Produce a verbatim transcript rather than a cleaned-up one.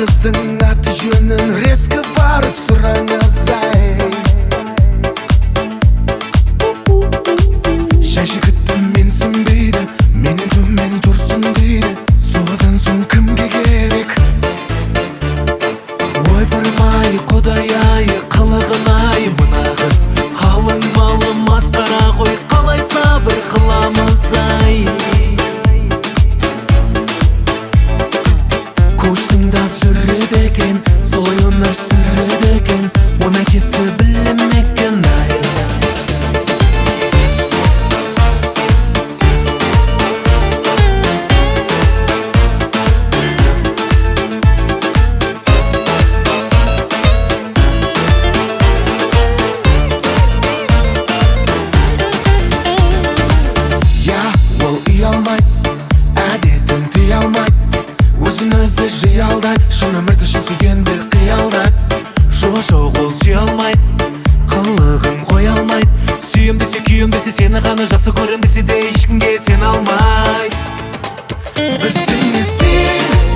қыздың аты жөнін резко барып сұраңыз ай. Жай жігіттім менсінбейді, менен төмен тұрсын дейді. Содан соң кімге керек? Ойпырмай құдай-ай, қылығын-ай мына қыз. Қалың малы масқара ғой, қалай сабыр қыламыз ай. Коуч тыңдап жүреді екен, солай өмір сүреді екен. Оны әкесі білмеген ай. Әдетін тый алмайды, өзін өзі жей алдайды. Шын өмірді шын сүйгенді қиялдайды. Жоқ-жоқ ол сүйе алмайды, қылығын қоя алмайды. Сүйем десе күйем десе, сені ғана жақсы көрем десе де ешкімге сен алмайды. Біздің естен